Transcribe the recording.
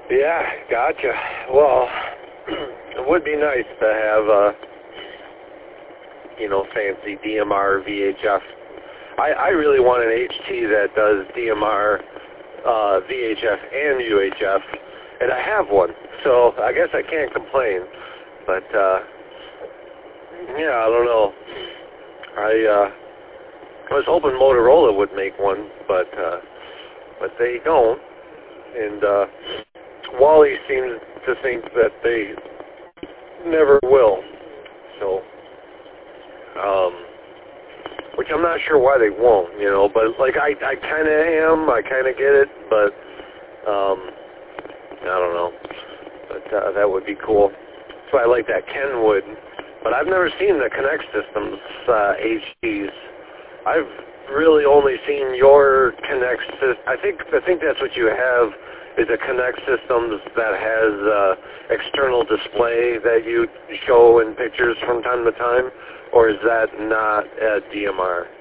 Yeah, gotcha. Well, it would be nice to have fancy DMR VHF. I really want an HT that does DMR, VHF, and UHF, and I have one, so I guess I can't complain. But yeah, I don't know. I was hoping Motorola would make one, but they don't. And Wally seems to think that they never will. So, which I'm not sure why they won't, but like I kind of am, I kind of get it, but I don't know. But that would be cool. So I like that Kenwood, but I've never seen the Connect Systems HDs. I've really only seen your Connect system. I think that's what you have, is a Connect Systems that has external display that you show in pictures from time to time, or is that not a DMR?